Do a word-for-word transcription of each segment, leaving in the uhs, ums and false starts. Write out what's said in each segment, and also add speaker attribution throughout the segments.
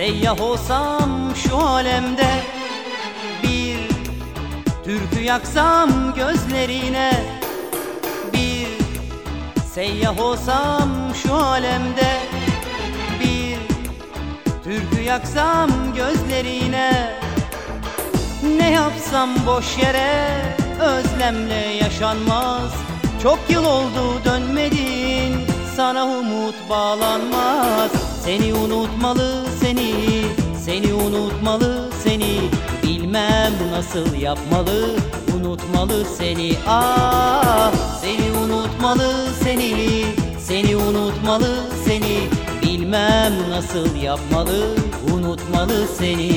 Speaker 1: seyyah olsam şu alemde, bir türkü yaksam gözlerine, bir seyyah olsam şu alemde, bir türkü yaksam gözlerine. Ne yapsam boş yere özlemle yaşanmaz. Çok yıl oldu dönmedin, sana umut bağlanmaz. Seni unutmalı seni, seni unutmalı seni, bilmem nasıl yapmalı, unutmalı seni. Ah, seni unutmalı seni, seni unutmalı seni, bilmem nasıl yapmalı, unutmalı seni.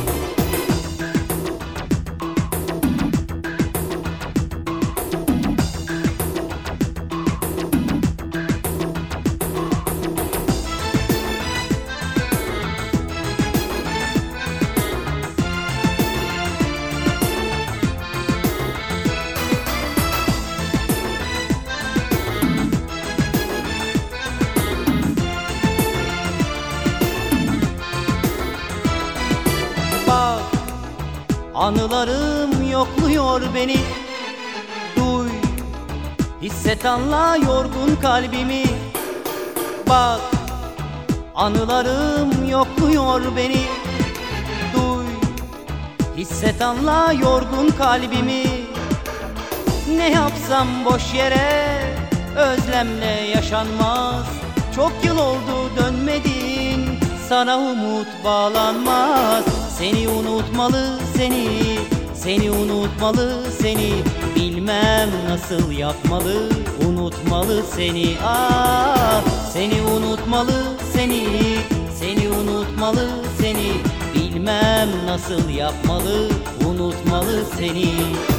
Speaker 1: Bak, anılarım yokluyor beni. Duy, hisset, anla yorgun kalbimi. Bak, anılarım yokluyor beni. Duy, hisset, anla yorgun kalbimi. Ne yapsam boş yere özlemle yaşanmaz. Çok yıl oldu dönmedin, sana umut bağlanmaz. Seni unutmalı seni, seni unutmalı seni, bilmem nasıl yapmalı, unutmalı seni. Ah, seni unutmalı seni, seni unutmalı seni, bilmem nasıl yapmalı, unutmalı seni.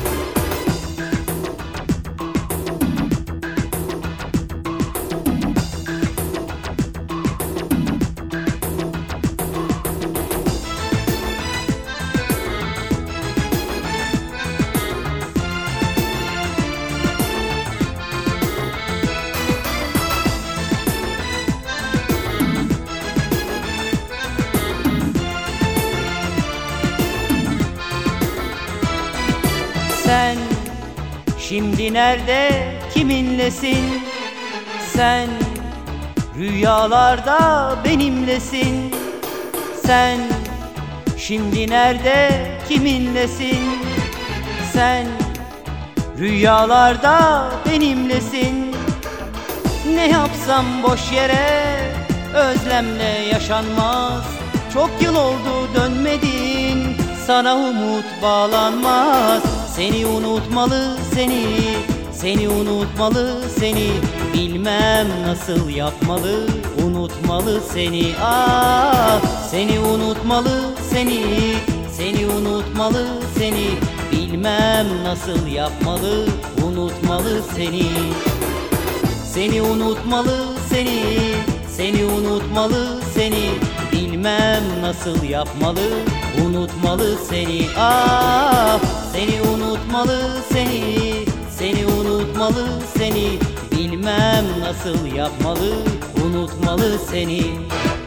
Speaker 1: Sen şimdi nerede, kiminlesin? Sen rüyalarda benimlesin. Sen şimdi nerede, kiminlesin? Sen rüyalarda benimlesin. Ne yapsam boş yere özlemle yaşanmaz. Çok yıl oldu dönmedin, sana umut bağlanmaz. Seni unutmalı seni, seni unutmalı seni, bilmem nasıl yapmalı, unutmalı seni. Ah, seni unutmalı seni, seni unutmalı seni, bilmem nasıl yapmalı, unutmalı seni. Seni unutmalı seni, seni unutmalı seni, bilmem nasıl yapmalı, unutmalı seni. Ah, seni unutmalı seni, seni unutmalı seni, bilmem nasıl yapmalı, unutmalı seni.